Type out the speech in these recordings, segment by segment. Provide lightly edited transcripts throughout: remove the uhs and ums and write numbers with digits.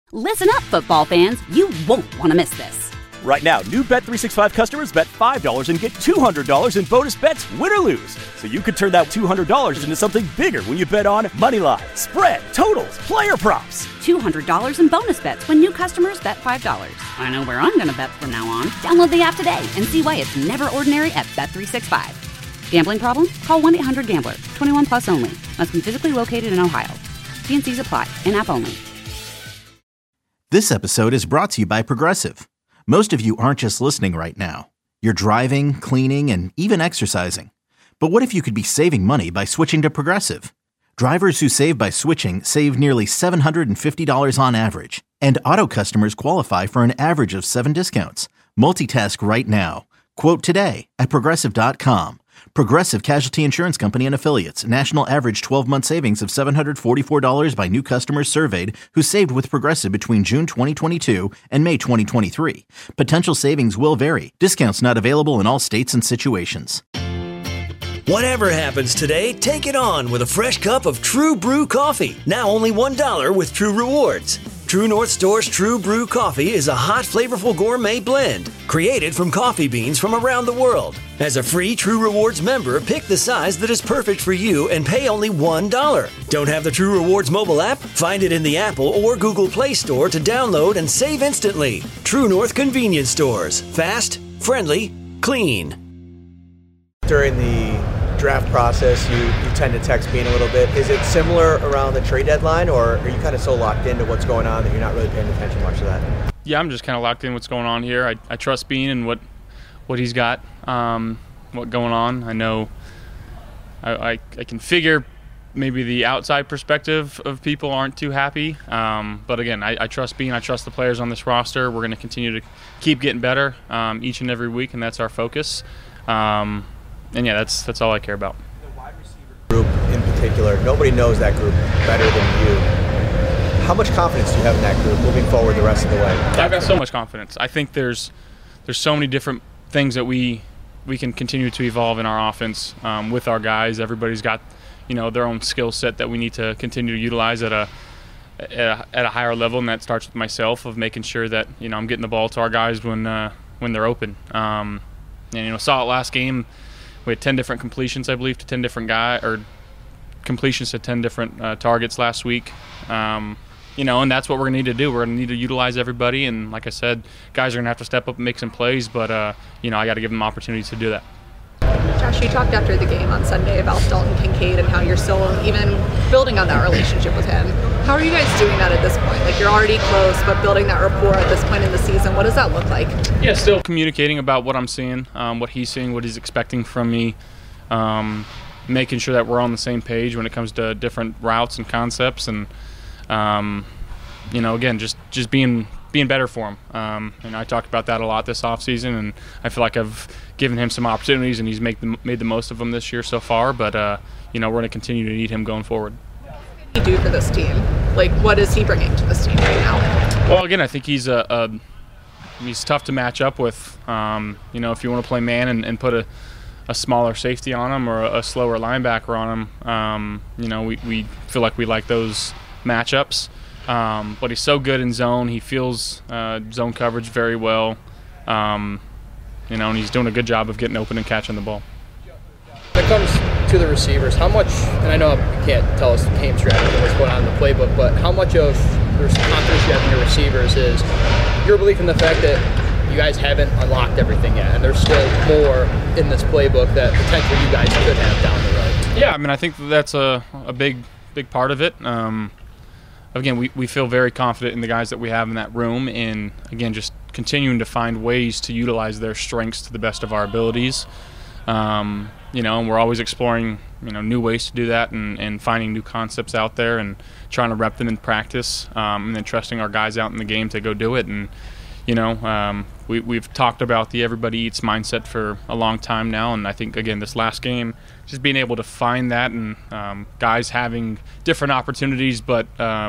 Listen up, football fans. You won't want to miss this. Right now, new Bet365 customers bet $5 and get $200 in bonus bets, win or lose. So you could turn that $200 into something bigger when you bet on moneyline, spread, totals, player props. $200 in bonus bets when new customers bet $5. I know where I'm going to bet from now on. Download the app today and see why it's never ordinary at Bet365. Gambling problem? Call 1-800-GAMBLER. 21 plus only. Must be physically located in Ohio. T&Cs apply. In-app only. This episode is brought to you by Progressive. Most of you aren't just listening right now. You're driving, cleaning, and even exercising. But what if you could be saving money by switching to Progressive? Drivers who save by switching save nearly $750 on average. And auto customers qualify for an average of 7 discounts. Multitask right now. Quote today at Progressive.com. Progressive Casualty Insurance Company and Affiliates. National average 12-month savings of $744 by new customers surveyed who saved with Progressive between June 2022 and May 2023. Potential savings will vary. Discounts not available in all states and situations. Whatever happens today, take it on with a fresh cup of True Brew coffee. Now only $1 with True Rewards. True North Store's True Brew coffee is a hot, flavorful gourmet blend created from coffee beans from around the world. As a free True Rewards member, pick the size that is perfect for you and pay only $1. Don't have the True Rewards mobile app? Find it in the Apple or Google Play Store to download and save instantly. True North Convenience Stores. Fast, friendly, clean. During the draft process, you tend to text Bean a little bit. Is it similar around the trade deadline, or are you kind of so locked into what's going on that you're not really paying attention much to that? Yeah, I'm just kind of locked in what's going on here. I trust Bean and what he's got, what going on. I know I can figure maybe the outside perspective of people aren't too happy. But again, I trust Bean. I trust the players on this roster. We're going to continue to keep getting better each and every week, and that's our focus. And yeah, that's all I care about. The wide receiver group in particular, nobody knows that group better than you. How much confidence do you have in that group moving forward the rest of the way? I've got so much confidence. I think there's so many different things that we can continue to evolve in our offense with our guys. Everybody's got their own skill set that we need to continue to utilize at a higher level, and that starts with myself of making sure that I'm getting the ball to our guys when they're open. And saw it last game. We had 10 different completions, I believe, to 10 different completions to 10 different targets last week. And that's what we're going to need to do. We're going to need to utilize everybody. And like I said, guys are going to have to step up and make some plays. But, I got to give them opportunities to do that. Josh, you talked after the game on Sunday about Dalton Kincaid and how you're still even building on that relationship with him. How are you guys doing that at this point? Like, you're already close, but building that rapport at this point in the season, what does that look like? Yeah, still communicating about what I'm seeing, what he's seeing, what he's expecting from me, making sure that we're on the same page when it comes to different routes and concepts, and again, just being better for him. And I talked about that a lot this offseason, and I feel like I've given him some opportunities, and he's made the most of them this year so far. But we're going to continue to need him going forward. What do you do for this team? Like, what is he bringing to this team right now? Well, again, I think he's tough to match up with. If you want to play man and put a smaller safety on him or a slower linebacker on him, we feel like we like those matchups. But he's so good in zone. He feels zone coverage very well. And he's doing a good job of getting open and catching the ball. When it comes to the receivers, how much, and I know you can't tell us the game strategy and what's going on in the playbook, but how much of the confidence you have in your receivers is your belief in the fact that you guys haven't unlocked everything yet, and there's still more in this playbook that potentially you guys could have down the road? Yeah, I think that's a big part of it. Again, we feel very confident in the guys that we have in that room, and again, just continuing to find ways to utilize their strengths to the best of our abilities. And we're always exploring, new ways to do that, and finding new concepts out there and trying to rep them in practice, and then trusting our guys out in the game to go do it. And, we've talked about the everybody eats mindset for a long time now, and I think, again, this last game, just being able to find that, and guys having different opportunities, but,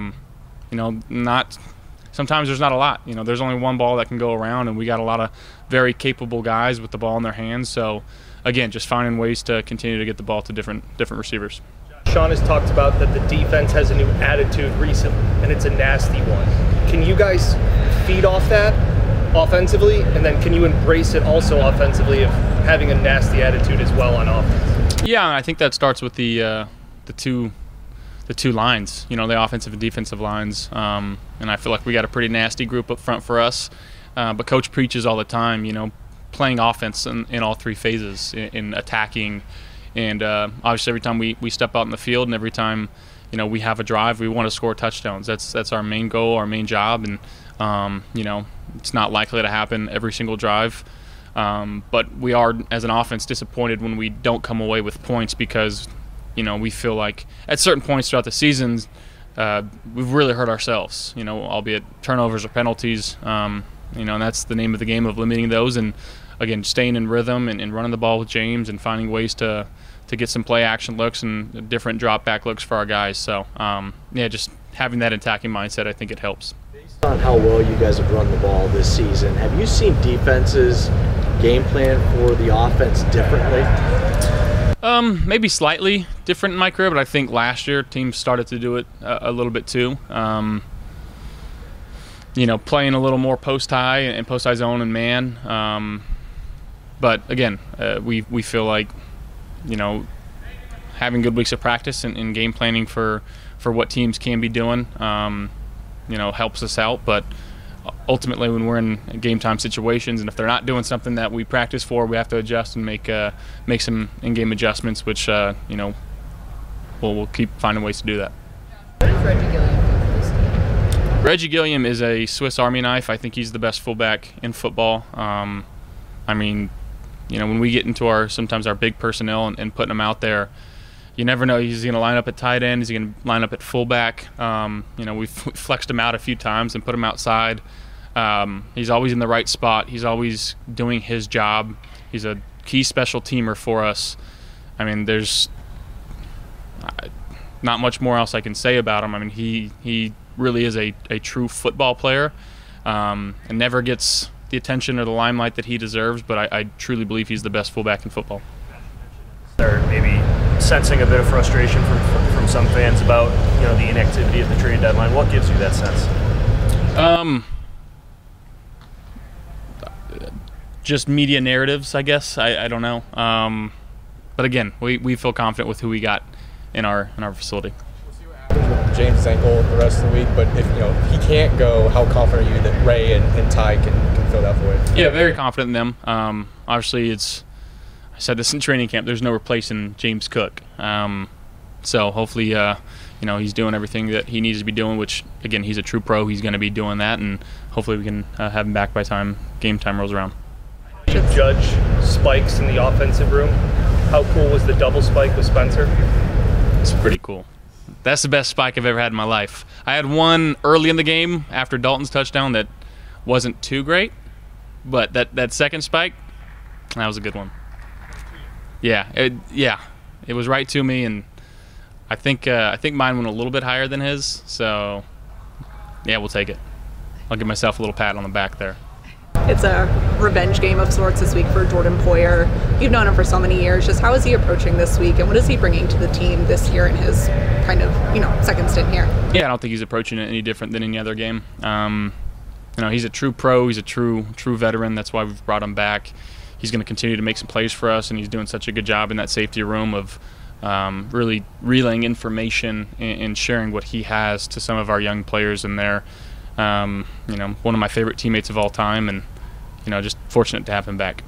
sometimes there's not a lot. There's only one ball that can go around, and we got a lot of very capable guys with the ball in their hands. So, again, just finding ways to continue to get the ball to different receivers. Sean has talked about that the defense has a new attitude recently, and it's a nasty one. Can you guys feed off that offensively, and then can you embrace it also offensively of having a nasty attitude as well on offense? Yeah, I think that starts with the two lines, the offensive and defensive lines, and I feel like we got a pretty nasty group up front for us. But Coach preaches all the time, playing offense in all three phases, in attacking, and obviously every time we step out in the field and every time we have a drive, we want to score touchdowns. That's our main goal, our main job, and it's not likely to happen every single drive. But we are, as an offense, disappointed when we don't come away with points because we feel like at certain points throughout the seasons we've really hurt ourselves, albeit turnovers or penalties, and that's the name of the game, of limiting those and again staying in rhythm and running the ball with James and finding ways to get some play action looks and different drop back looks for our guys. So just having that attacking mindset, I think it helps. Based on how well you guys have run the ball this season, have you seen defenses game plan for the offense differently? Maybe slightly different in my career, but I think last year teams started to do it a little bit too. Playing a little more post high and post high zone and man. But again, we feel like having good weeks of practice and game planning for what teams can be doing, helps us out. But ultimately, when we're in game time situations, and if they're not doing something that we practice for, we have to adjust and make some in-game adjustments, which we'll keep finding ways to do that. What is Reggie Gilliam for this team? Reggie Gilliam is a Swiss Army knife. I think he's the best fullback in football. When we get into sometimes our big personnel and putting them out there, you never know. He's going to line up at tight end. He's going to line up at fullback. We've flexed him out a few times and put him outside. He's always in the right spot. He's always doing his job. He's a key special teamer for us. There's not much more else I can say about him. He really is a true football player and never gets the attention or the limelight that he deserves, but I truly believe he's the best fullback in football. They're maybe sensing a bit of frustration from some fans about the inactivity at the trade deadline. What gives you that sense? Just media narratives, I guess. I don't know. But again, we feel confident with who we got in our facility. James' ankle the rest of the week, but if he can't go, how confident are you that Ray and Ty can fill that void? Yeah, very confident in them. Obviously, I said this in training camp, there's no replacing James Cook. So hopefully, he's doing everything that he needs to be doing, which, again, he's a true pro. He's going to be doing that, and hopefully we can have him back by game time rolls around. You judge spikes in the offensive room. How cool was the double spike with Spencer? It's pretty cool. That's the best spike I've ever had in my life. I had one early in the game after Dalton's touchdown that wasn't too great, but that second spike, that was a good one. Yeah, it was right to me, and I think mine went a little bit higher than his. So, yeah, we'll take it. I'll give myself a little pat on the back there. It's a revenge game of sorts this week for Jordan Poyer. You've known him for so many years. Just how is he approaching this week, and what is he bringing to the team this year in his kind of second stint here? Yeah, I don't think he's approaching it any different than any other game. He's a true pro. He's a true veteran. That's why we've brought him back. He's going to continue to make some plays for us, and he's doing such a good job in that safety room of really relaying information and sharing what he has to some of our young players in there. One of my favorite teammates of all time, and just fortunate to have him back.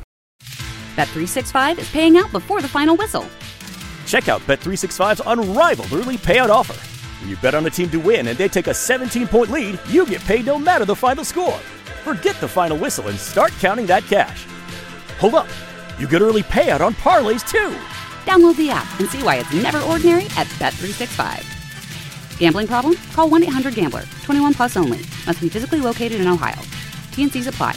Bet365 is paying out before the final whistle. Check out Bet365's unrivaled early payout offer. When you bet on a team to win and they take a 17-point lead, you get paid no matter the final score. Forget the final whistle and start counting that cash. Hold up, you get early payout on parlays too. Download the app and see why it's never ordinary at Bet365. Gambling problem? Call 1-800-GAMBLER. 21 plus only. Must be physically located in Ohio. T&Cs apply.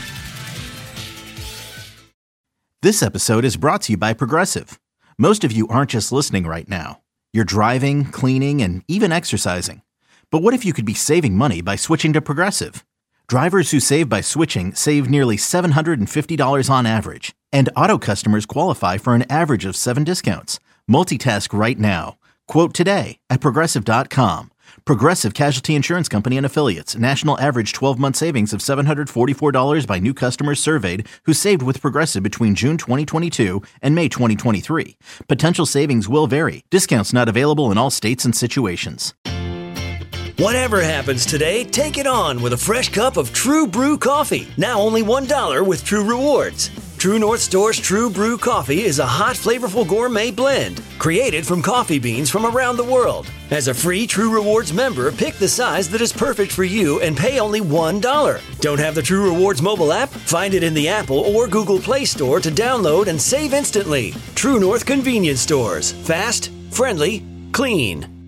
This episode is brought to you by Progressive. Most of you aren't just listening right now. You're driving, cleaning, and even exercising. But what if you could be saving money by switching to Progressive? Drivers who save by switching save nearly $750 on average. And auto customers qualify for an average of 7 discounts. Multitask right now. Quote today at Progressive.com. Progressive Casualty Insurance Company and Affiliates. National average 12-month savings of $744 by new customers surveyed who saved with Progressive between June 2022 and May 2023. Potential savings will vary. Discounts not available in all states and situations. Whatever happens today, take it on with a fresh cup of True Brew coffee. Now only $1 with True Rewards. True North Store's True Brew coffee is a hot, flavorful gourmet blend created from coffee beans from around the world. As a free True Rewards member, pick the size that is perfect for you and pay only $1. Don't have the True Rewards mobile app? Find it in the Apple or Google Play Store to download and save instantly. True North Convenience Stores. Fast, friendly, clean.